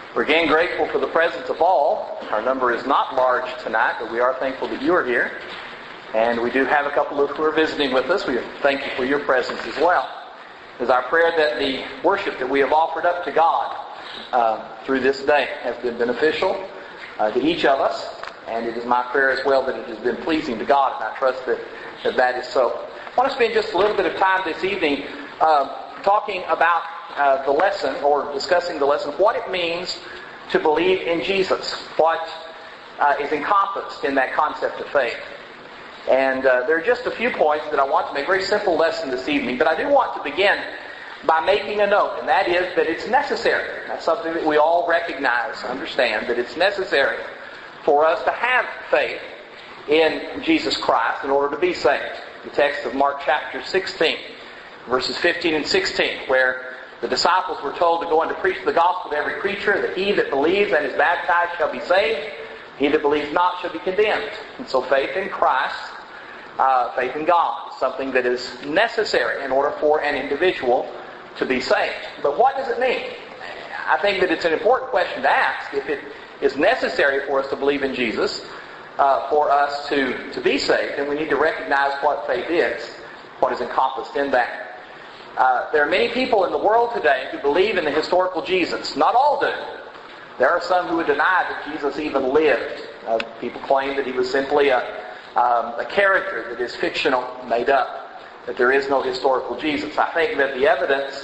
We're again grateful for the presence of all. Our number is not large tonight, but we are thankful that you are here. And we do have a couple who are visiting with us. We thank you for your presence as well. It is our prayer that the worship that we have offered up to God through this day has been beneficial to each of us. And it is my prayer as well that it has been pleasing to God, and I trust that is so. I want to spend just a little bit of time this evening talking about the lesson, or discussing the lesson, what it means to believe in Jesus, what is encompassed in that concept of faith. And there are just a few points that I want to make. Very simple lesson this evening, but I do want to begin by making a note, and that is that it's necessary. That's something that we all recognize, understand, that it's necessary for us to have faith in Jesus Christ in order to be saved. The text of Mark chapter 16, verses 15 and 16, where the disciples were told to go and to preach the gospel to every creature, that he that believes and is baptized shall be saved, he that believes not shall be condemned. And so faith in Christ, faith in God, is something that is necessary in order for an individual to be saved. But what does it mean? I think that it's an important question to ask. If it is necessary for us to believe in Jesus, for us to be saved, then we need to recognize what faith is, what is encompassed in that. There are many people in the world today who believe in the historical Jesus. Not all do. There are some who would deny that Jesus even lived. People claim that he was simply a character that is fictional, made up, that there is no historical Jesus. I think that the evidence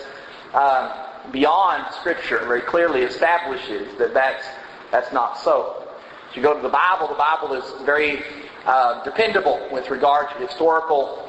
beyond Scripture very clearly establishes that that's not so. If you go to the Bible is very dependable with regard to historical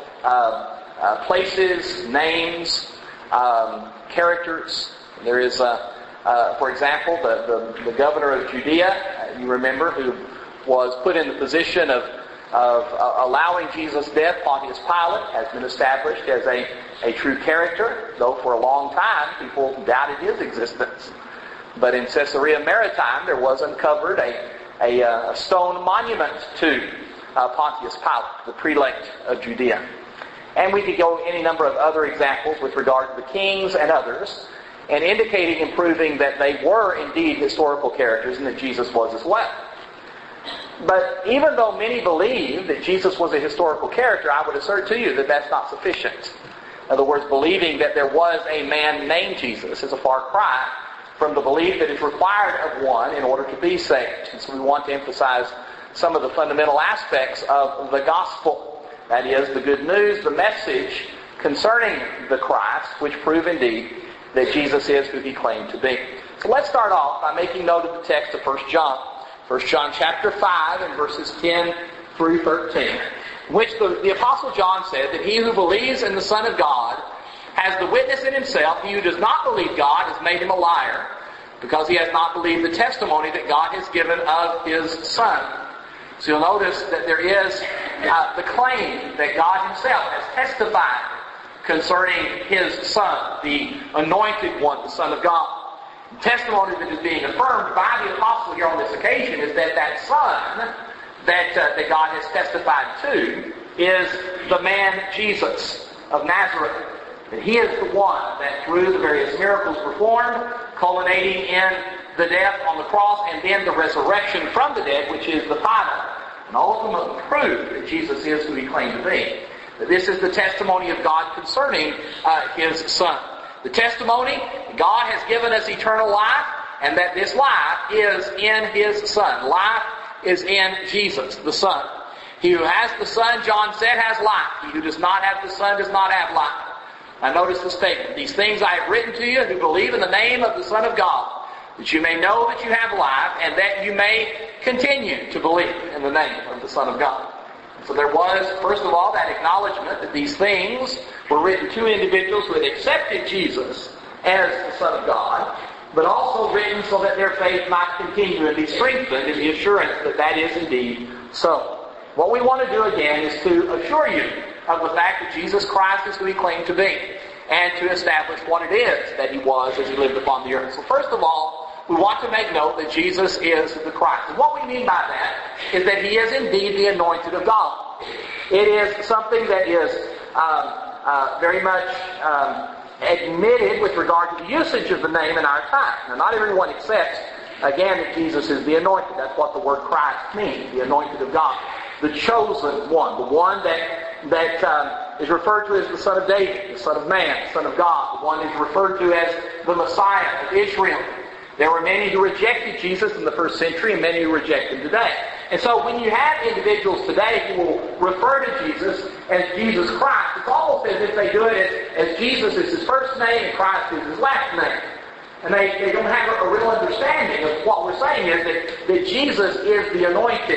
places, names, characters. There is, for example, the governor of Judea, you remember, who was put in the position of allowing Jesus' death. Pontius Pilate has been established as a true character, though for a long time people doubted his existence. But in Caesarea Maritime there was uncovered a stone monument to Pontius Pilate, the prelate of Judea. And we could go any number of other examples with regard to the kings and others, and indicating and proving that they were indeed historical characters and that Jesus was as well. But even though many believe that Jesus was a historical character, I would assert to you that that's not sufficient. In other words, believing that there was a man named Jesus is a far cry from the belief that is required of one in order to be saved. And so we want to emphasize some of the fundamental aspects of the gospel. That is, the good news, the message concerning the Christ, which prove indeed that Jesus is who he claimed to be. So let's start off by making note of the text of 1 John. 1 John chapter 5 and verses 10 through 13, in which the Apostle John said that he who believes in the Son of God has the witness in himself. He who does not believe God has made him a liar, because he has not believed the testimony that God has given of his Son. So you'll notice that there is the claim that God himself has testified concerning his Son, the anointed one, the Son of God. The testimony that is being affirmed by the apostle here on this occasion is that Son that God has testified to is the man Jesus of Nazareth. That he is the one that through the various miracles performed, culminating in the death on the cross and then the resurrection from the dead, which is the final and ultimate proof that Jesus is who he claimed to be. That this is the testimony of God concerning his Son. The testimony, God has given us eternal life, and that this life is in his Son. Life is in Jesus, the Son. He who has the Son, John said, has life. He who does not have the Son does not have life. Now notice the statement. These things I have written to you who believe in the name of the Son of God, that you may know that you have life, and that you may continue to believe in the name of the Son of God. So there was, first of all, that acknowledgement that these things were written to individuals who had accepted Jesus as the Son of God, but also written so that their faith might continue and be strengthened in the assurance that that is indeed so. What we want to do again is to assure you of the fact that Jesus Christ is who he claimed to be, and to establish what it is that he was as he lived upon the earth. So first of all, we want to make note that Jesus is the Christ. And what we mean by that is that he is indeed the anointed of God. It is something that is very much admitted with regard to the usage of the name in our time. Now, not everyone accepts again, that Jesus is the anointed. That's what the word Christ means, the anointed of God. The chosen one, the one that is referred to as the Son of David, the Son of Man, the Son of God, the one is referred to as the Messiah of Israel. There were many who rejected Jesus in the first century and many who reject him today. And so when you have individuals today who will refer to Jesus as Jesus Christ, it's almost as if they do it as Jesus is his first name and Christ is his last name. And they don't have a real understanding of what we're saying is that Jesus is the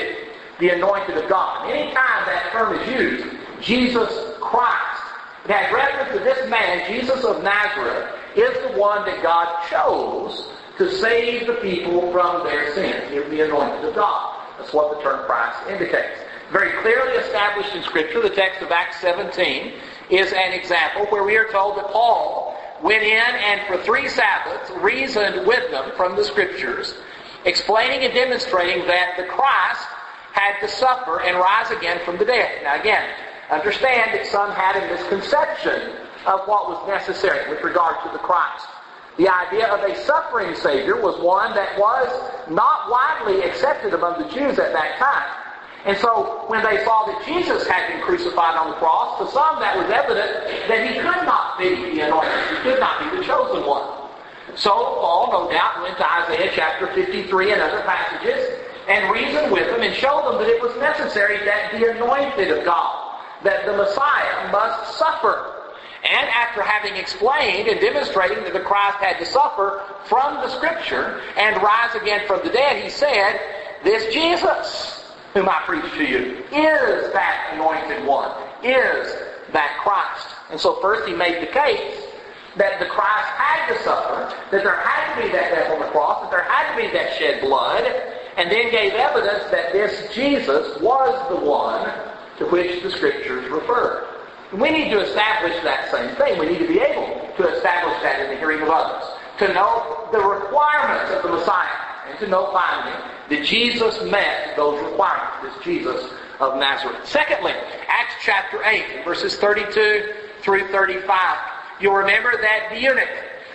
anointed of God. Anytime that term is used, Jesus Christ, it has reference to this man, Jesus of Nazareth, is the one that God chose to save the people from their sins. He is the anointed of God. That's what the term Christ indicates. Very clearly established in Scripture, the text of Acts 17 is an example where we are told that Paul went in and for 3 Sabbaths reasoned with them from the Scriptures, explaining and demonstrating that the Christ had to suffer and rise again from the dead. Now again, understand that some had a misconception of what was necessary with regard to the Christ. The idea of a suffering Savior was one that was not widely accepted among the Jews at that time. And so when they saw that Jesus had been crucified on the cross, to some that was evident that he could not be the anointed, he could not be the chosen one. So Paul, no doubt, went to Isaiah chapter 53 and other passages and reasoned with them and showed them that it was necessary that the anointed of God, that the Messiah must suffer. And after having explained and demonstrating that the Christ had to suffer from the Scripture and rise again from the dead, he said, this Jesus, whom I preach to you, is that anointed one, is that Christ. And so first he made the case that the Christ had to suffer, that there had to be that death on the cross, that there had to be that shed blood, and then gave evidence that this Jesus was the one to which the Scriptures referred. We need to establish that same thing. We need to be able to establish that in the hearing of others. To know the requirements of the Messiah. And to know finally that Jesus met those requirements. This Jesus of Nazareth. Secondly, Acts chapter 8, verses 32 through 35. You'll remember that the eunuch,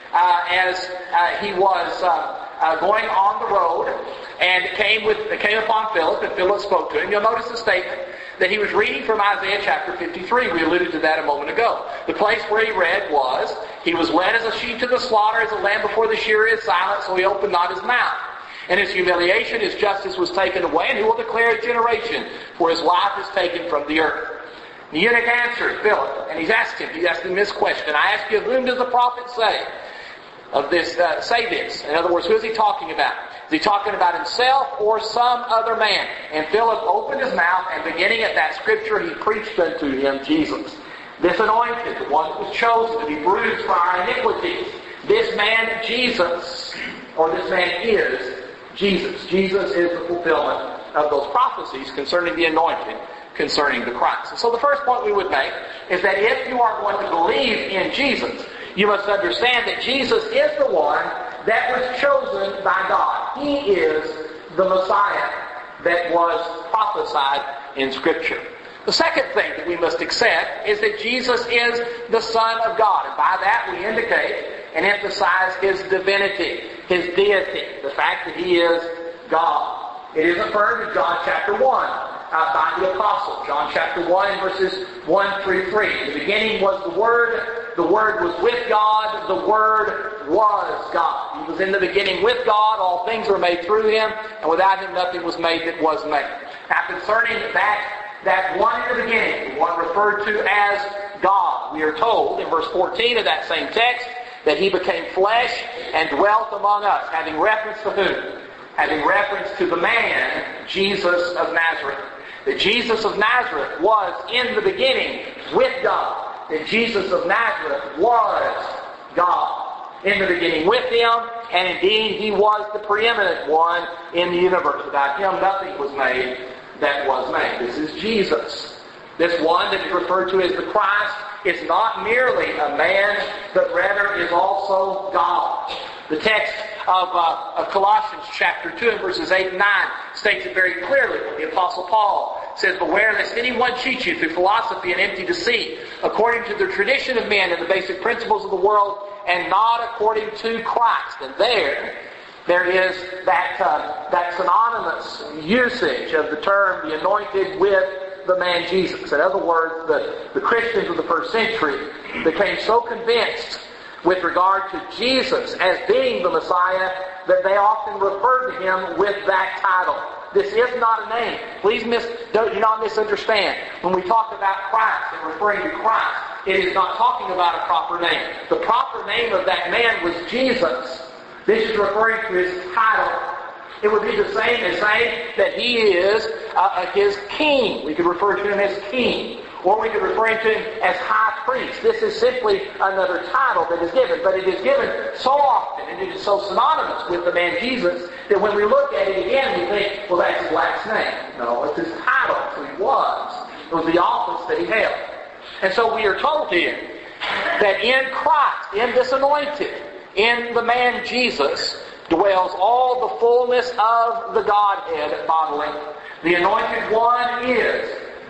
as he was going on the road, and came upon Philip, and Philip spoke to him. You'll notice the statement that he was reading from Isaiah chapter 53. We alluded to that a moment ago. The place where he read was, he was led as a sheep to the slaughter, as a lamb before the shearer is silent, so he opened not his mouth. And his humiliation, his justice was taken away, and who will declare his generation? For his life is taken from the earth. The eunuch answered Philip, and he's asked him this question. I ask you, whom does the prophet say of this? Say this. In other words, who is he talking about? Is he talking about himself or some other man? And Philip opened his mouth, and beginning at that scripture, he preached unto him Jesus. This anointed, the one that was chosen to be bruised for our iniquities. This man Jesus, or this man is Jesus. Jesus is the fulfillment of those prophecies concerning the anointed, concerning the Christ. And so the first point we would make is that if you are going to believe in Jesus, you must understand that Jesus is the one that was chosen by God. He is the Messiah that was prophesied in Scripture. The second thing that we must accept is that Jesus is the Son of God. And by that we indicate and emphasize His divinity, His deity, the fact that He is God. It is affirmed in John chapter 1 by the Apostle. John chapter 1 verses 1 through 3. In the beginning was the Word was with God, the Word was God. He was in the beginning with God, all things were made through Him, and without Him nothing was made that was made. Now concerning that one in the beginning, the one referred to as God, we are told in verse 14 of that same text that He became flesh and dwelt among us, having reference to whom? Having reference to the man, Jesus of Nazareth. That Jesus of Nazareth was in the beginning with God. That Jesus of Nazareth was God. In the beginning with Him, and indeed He was the preeminent one in the universe. Without Him nothing was made that was made. This is Jesus. This one that is referred to as the Christ is not merely a man, but rather is also God. The text of Colossians chapter 2 and verses 8 and 9 states it very clearly when the Apostle Paul says, beware lest anyone cheat you through philosophy and empty deceit, according to the tradition of men and the basic principles of the world, and not according to Christ. And there, There is that synonymous usage of the term the anointed with the man Jesus. In other words, the Christians of the first century became so convinced with regard to Jesus as being the Messiah that they often referred to Him with that title. This is not a name. Please do not misunderstand. When we talk about Christ and referring to Christ, it is not talking about a proper name. The proper name of that man was Jesus. This is referring to His title. It would be the same as saying that He is His king. We could refer to Him as king. Or we could refer to Him as high priest. This is simply another title that is given. But it is given so often, and it is so synonymous with the man Jesus, that when we look at it again, we think, well, that's His last name. No, it's His title. It's who He was. It was the office that He held. And so we are told here that in Christ, in this anointed, in the man Jesus, dwells all the fullness of the Godhead bodily. The anointed one is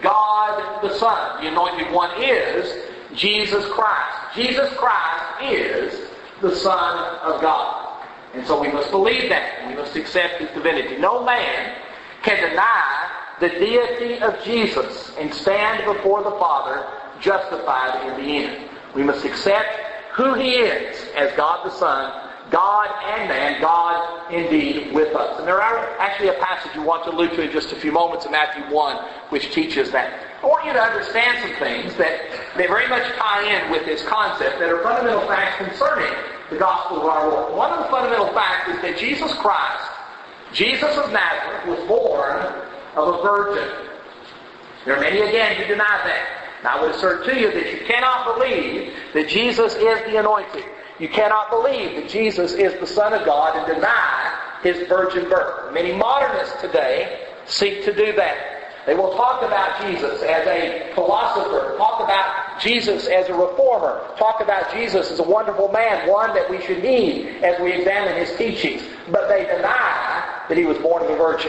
God the Son. The anointed one is Jesus Christ. Jesus Christ is the Son of God. And so we must believe that. We must accept His divinity. No man can deny the deity of Jesus and stand before the Father justified in the end. We must accept who He is as God the Son, God and man, God indeed with us. And there are actually a passage we want to allude to in just a few moments in Matthew 1 which teaches that. I want you to understand some things that very much tie in with this concept that are fundamental facts concerning the gospel of our Lord. One of the fundamental facts is that Jesus Christ, Jesus of Nazareth, was born of a virgin. There are many again who deny that. And I would assert to you that you cannot believe that Jesus is the anointed. You cannot believe that Jesus is the Son of God and deny His virgin birth. Many modernists today seek to do that. They will talk about Jesus as a philosopher, talk about Jesus as a reformer, talk about Jesus as a wonderful man, one that we should heed as we examine His teachings. But they deny that He was born of a virgin.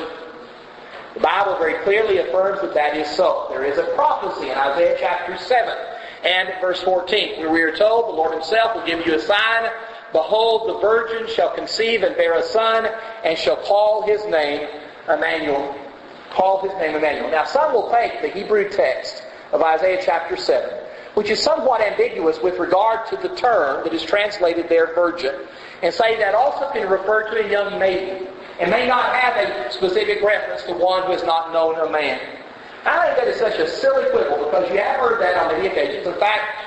The Bible very clearly affirms that that is so. There is a prophecy in Isaiah chapter 7 and verse 14, where we are told, the Lord Himself will give you a sign. Behold, the virgin shall conceive and bear a son, and shall call His name Emmanuel. Call His name Emmanuel. Now, some will take the Hebrew text of Isaiah chapter 7, which is somewhat ambiguous with regard to the term that is translated there, virgin, and say that also can refer to a young maiden, and may not have a specific reference to one who has not known a man. I think that is such a silly quibble, because you have heard that on many occasions. In fact,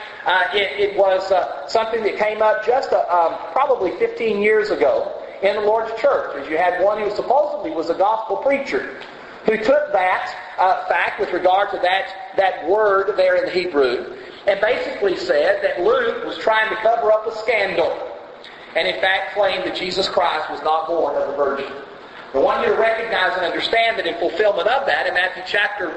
it was something that came up just probably 15 years ago in the Lord's church, as you had one who supposedly was a gospel preacher, who took that fact with regard to that word there in the Hebrew, and basically said that Luke was trying to cover up a scandal, and in fact claimed that Jesus Christ was not born of a virgin. I want you to recognize and understand that in fulfillment of that, in Matthew chapter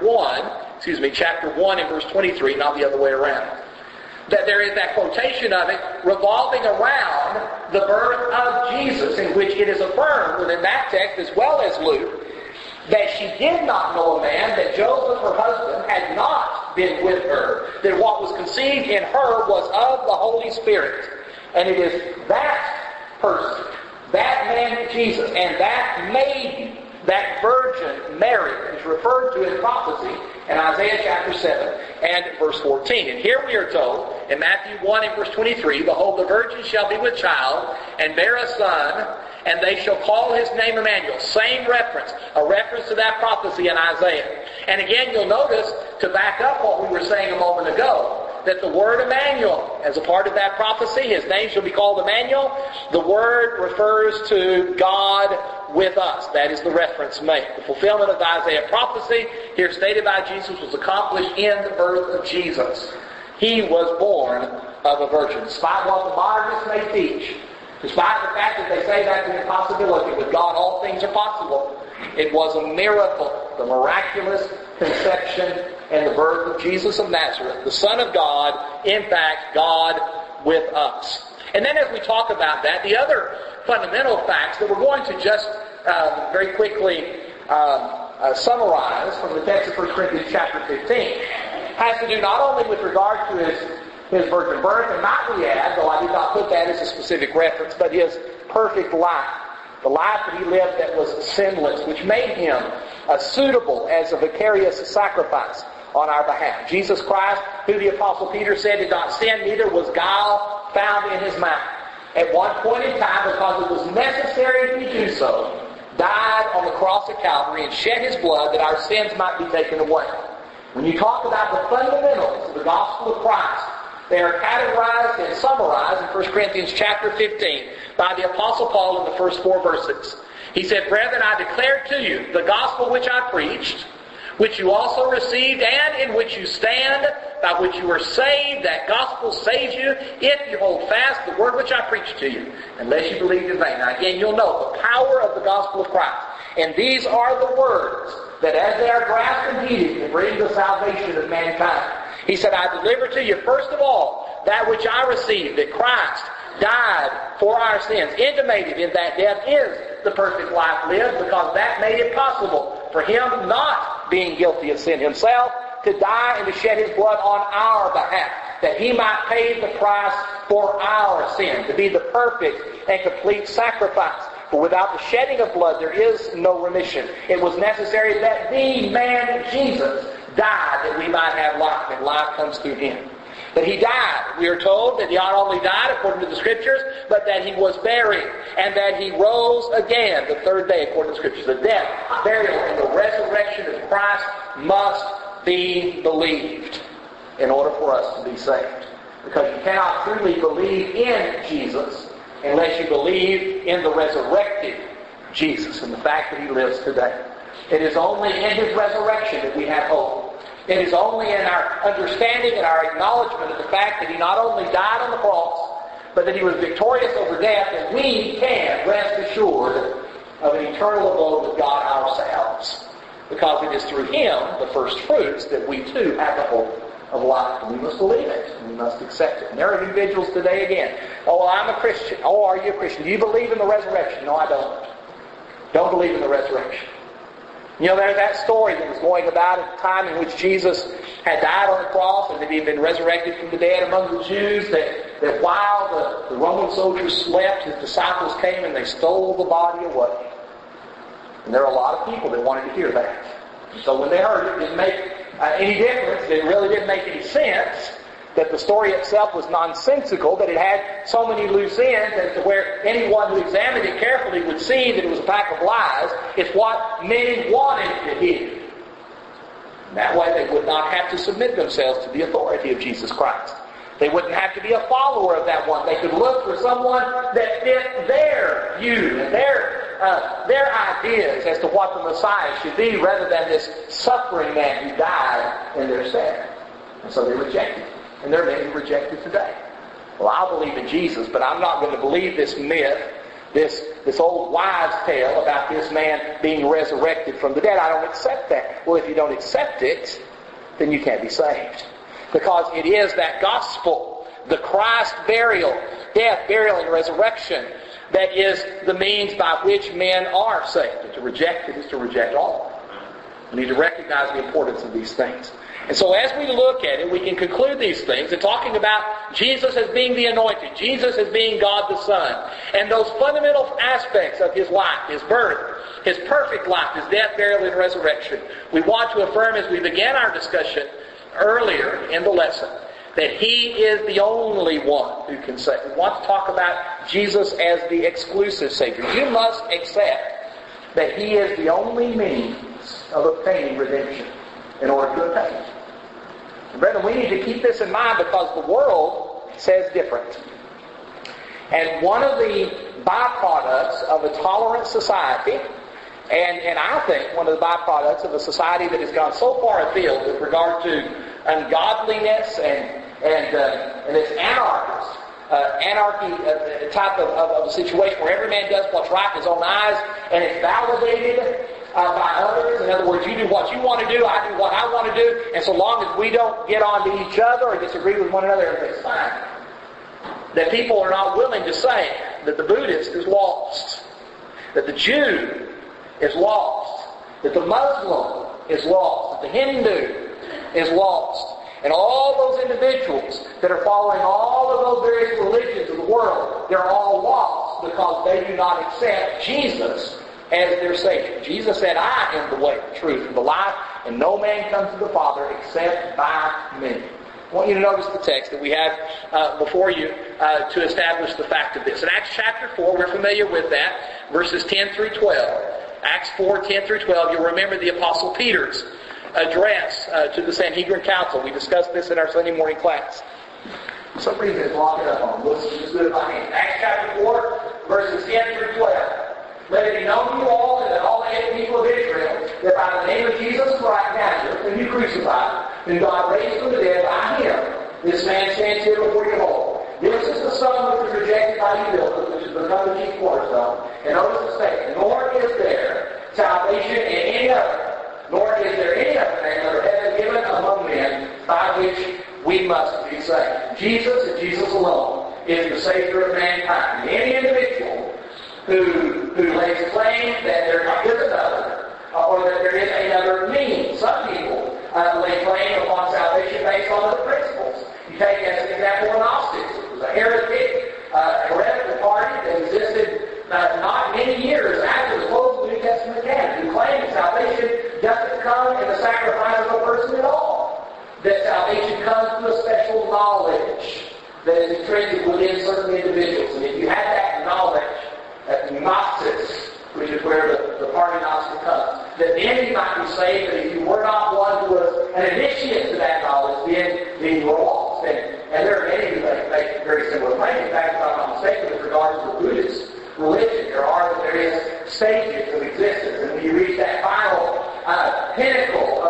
1 and verse 23, not the other way around, that there is that quotation of it revolving around the birth of Jesus, in which it is affirmed within that text as well as Luke, that she did not know a man, that Joseph, her husband, had not been with her, that what was conceived in her was of the Holy Spirit. And it is that person, that man Jesus, and that maiden, that virgin Mary, is referred to in prophecy in Isaiah chapter 7 and verse 14. And here we are told in Matthew 1 and verse 23, behold, the virgin shall be with child and bear a son, and they shall call His name Emmanuel. Same reference, a reference to that prophecy in Isaiah. And again, you'll notice, to back up what we were saying a moment ago, that the word Emmanuel, as a part of that prophecy, His name shall be called Emmanuel, the word refers to God with us. That is the reference made. The fulfillment of the Isaiah prophecy, here stated by Jesus, was accomplished in the birth of Jesus. He was born of a virgin. Despite what the modernists may teach, despite the fact that they say that's an impossibility, with God all things are possible, it was a miracle, the miraculous conception and the birth of Jesus of Nazareth, the Son of God, in fact, God with us. And then as we talk about that, the other fundamental facts that we're going to just very quickly summarize from the text of 1 Corinthians chapter 15 has to do not only with regard to his virgin birth, and might we add, though I did not put that as a specific reference, but His perfect life. The life that he lived that was sinless, which made him suitable as a vicarious sacrifice on our behalf. Jesus Christ, who the Apostle Peter said did not sin, neither was guile found in his mouth. At one point in time, because it was necessary to do so, died on the cross of Calvary and shed his blood that our sins might be taken away. When you talk about the fundamentals of the gospel of Christ, they are categorized and summarized in 1 Corinthians chapter 15 by the Apostle Paul in the first 4 verses. He said, "Brethren, I declare to you the gospel which I preached, which you also received and in which you stand, by which you were saved. That gospel saves you if you hold fast the word which I preached to you, unless you believed in vain." Now again, you'll know the power of the gospel of Christ. And these are the words that as they are grasped and heeded can bring the salvation of mankind. He said, "I deliver to you first of all that which I received, that Christ died for our sins, intimated in that death is the perfect life lived, because that made it possible for him, not being guilty of sin himself, to die and to shed his blood on our behalf, that he might pay the price for our sin, to be the perfect and complete sacrifice. For without the shedding of blood there is no remission. It was necessary that the man Jesus died that we might have life, and life comes through him. That he died. We are told that he not only died according to the Scriptures, but that he was buried, and that he rose again the third day according to the Scriptures. The death, burial, and the resurrection of Christ must be believed in order for us to be saved. Because you cannot truly believe in Jesus unless you believe in the resurrected Jesus and the fact that he lives today. It is only in his resurrection that we have hope. It is only in our understanding and our acknowledgement of the fact that he not only died on the cross, but that he was victorious over death, that we can rest assured of an eternal abode with God ourselves. Because it is through him, the first fruits, that we too have the hope of life. And we must believe it. And we must accept it. And there are individuals today again. "Oh, I'm a Christian." "Oh, are you a Christian? Do you believe in the resurrection?" "No, I don't. Don't believe in the resurrection." You know, there's that story that was going about at the time in which Jesus had died on the cross and that he had been resurrected from the dead among the Jews, that while the Roman soldiers slept, his disciples came and they stole the body away. And there are a lot of people that wanted to hear that. And so when they heard it, it didn't make any difference. It really didn't make any sense. That the story itself was nonsensical, that it had so many loose ends as to where anyone who examined it carefully would see that it was a pack of lies. It's what many wanted to hear. And that way they would not have to submit themselves to the authority of Jesus Christ. They wouldn't have to be a follower of that one. They could look for someone that fit their view and their ideas as to what the Messiah should be, rather than this suffering man who died in their stead. And so they rejected him. And there are many who reject it today. Well, I believe in Jesus, but I'm not going to believe this myth, this old wives' tale about this man being resurrected from the dead. I don't accept that. Well, if you don't accept it, then you can't be saved. Because it is that gospel, the Christ burial, death, burial, and resurrection, that is the means by which men are saved. And to reject it is to reject all. We need to recognize the importance of these things. And so as we look at it, we can conclude these things and talking about Jesus as being the anointed, Jesus as being God the Son, and those fundamental aspects of his life, his birth, his perfect life, his death, burial, and resurrection. We want to affirm as we began our discussion earlier in the lesson that he is the only one who can save. We want to talk about Jesus as the exclusive Savior. You must accept that he is the only means of obtaining redemption in order to obtain it. And brethren, we need to keep this in mind because the world says different. And one of the byproducts of a tolerant society, and I think one of the byproducts of a society that has gone so far afield with regard to ungodliness and this anarchy type of a situation where every man does what's right in his own eyes and it's validated by others. In other words, you do what you want to do, I do what I want to do, and so long as we don't get on to each other or disagree with one another, everything's fine. That people are not willing to say that the Buddhist is lost, that the Jew is lost, that the Muslim is lost, that the Hindu is lost, and all those individuals that are following all of those various religions of the world, they're all lost. lost because they do not accept Jesus as their Savior. Jesus said, I am the way, the truth, and the life, and no man comes to the Father except by me. I want you to notice the text that we have before you to establish the fact of this. In Acts chapter 4, we're familiar with that, verses 10 through 12. Acts 4, 10 through 12, you'll remember the Apostle Peter's address to the Sanhedrin Council. We discussed this in our Sunday morning class. For some reason it's locked up on. Let's just do it by hand. Acts chapter 4, verses 10 through 12. Let it be known to you all and that all the people of Israel, that by the name of Jesus Christ Nazareth, whom you crucified, whom God raised from the dead, by him, this man stands here before you all. This is the stone which was rejected by you builders, which has become the chief cornerstone. And notice the statement, nor is there salvation in any other, nor is there any other name under heaven given among men by which we must be saved. Jesus and Jesus alone is the Savior of mankind. Any individual who lays claim that there is another, or that there is another means. Some people lay claim upon salvation based on other principles. You take as an example the Gnostics. It was a heretic, heretical party that existed not many years after the close of the New Testament canon, who claimed that salvation doesn't come in the sacrifice of a person at all. That salvation comes through a special knowledge that is intrinsic within certain individuals. And if you had that knowledge, Gnosis, which is where the party Gnostic comes, that then you might be saved, but if you were not one who was an initiate to that knowledge, then you were lost. And there are many who make very similar claims. In fact, if I'm not mistaken, with regard to the Buddhist religion, there is stages of existence, and when you reach that final pinnacle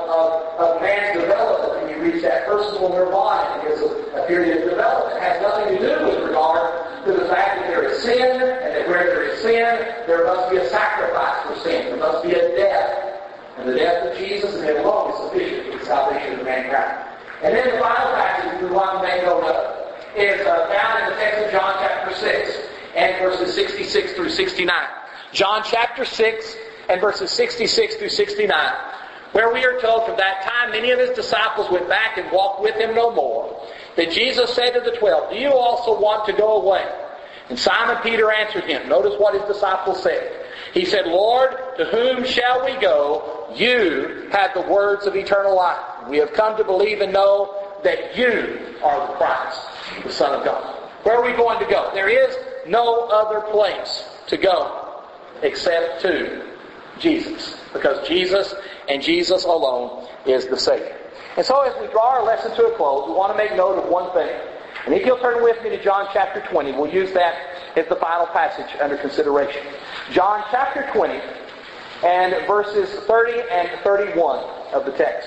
of man's development, and you reach that personal nirvana, it is a period of development. It has nothing to do with regard to the fact that there is sin, and that where there is sin, there must be a sacrifice for sin. There must be a death. And the death of Jesus and Him alone is sufficient for the salvation of mankind. And then the final passage we want to make note of is found in the text of John chapter 6 and verses 66 through 69. John chapter 6 and verses 66 through 69, where we are told, from that time many of His disciples went back and walked with Him no more. Then Jesus said to the 12, do you also want to go away? And Simon Peter answered Him. Notice what His disciples said. He said, Lord, to whom shall we go? You have the words of eternal life. We have come to believe and know that you are the Christ, the Son of God. Where are we going to go? There is no other place to go except to Jesus. Because Jesus and Jesus alone is the Savior. And so as we draw our lesson to a close, we want to make note of one thing. And if you'll turn with me to John chapter 20, we'll use that as the final passage under consideration. John chapter 20 and verses 30 and 31 of the text.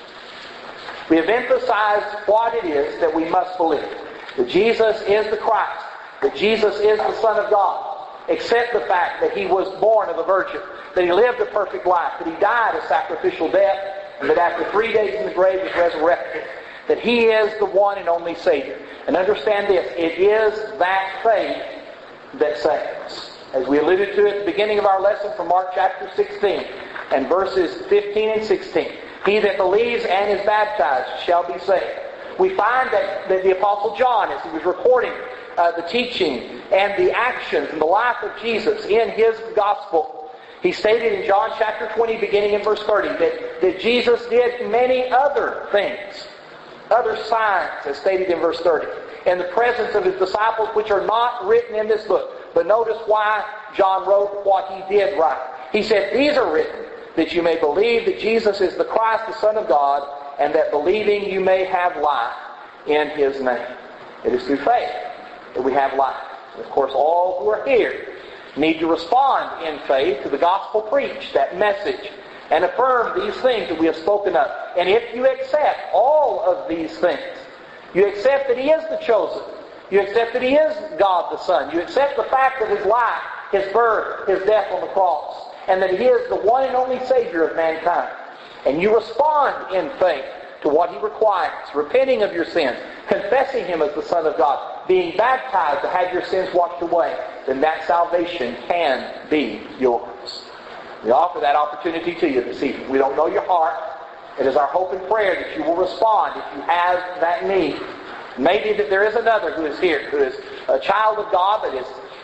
We have emphasized what it is that we must believe. That Jesus is the Christ. That Jesus is the Son of God. Accept the fact that He was born of a virgin. That He lived a perfect life. That He died a sacrificial death. And that after 3 days in the grave He was resurrected. That He is the one and only Savior. And understand this, it is that faith that saves. As we alluded to at the beginning of our lesson from Mark chapter 16 and verses 15 and 16. He that believes and is baptized shall be saved. We find that the Apostle John, as he was recording the teaching and the actions and the life of Jesus in his gospel, he stated in John chapter 20, beginning in verse 30, that Jesus did many other things, other signs, as stated in verse 30, in the presence of His disciples, which are not written in this book. But notice why John wrote what he did write. He said, these are written that you may believe that Jesus is the Christ, the Son of God, and that believing you may have life in His name. It is through faith that we have life. And of course, all who are here need to respond in faith to the gospel preached, that message, and affirm these things that we have spoken of. And if you accept all of these things, you accept that He is the chosen, you accept that He is God the Son, you accept the fact of His life, His birth, His death on the cross, and that He is the one and only Savior of mankind, and you respond in faith to what He requires, repenting of your sins, confessing Him as the Son of God, being baptized to have your sins washed away, then that salvation can be yours. We offer that opportunity to you this evening. We don't know your heart. It is our hope and prayer that you will respond if you have that need. Maybe that there is another who is here, who is a child of God, that is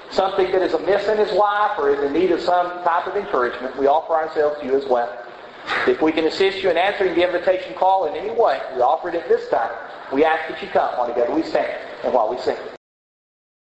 something that is amiss in his life or is in need of some type of encouragement, we offer ourselves to you as well. If we can assist you in answering the invitation call in any way, we offer it at this time. We ask that you come while together we stand and while we sing.